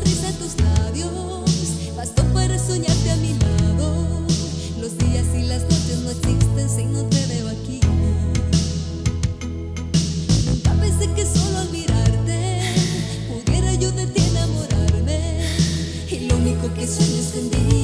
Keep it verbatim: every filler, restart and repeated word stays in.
sonrisa en tus labios bastó para soñarte a mi lado. Los días y las noches no existen si no te veo aquí. Nunca pensé que solo al mirarte pudiera yo de ti enamorarme, y lo único que sueño es que un día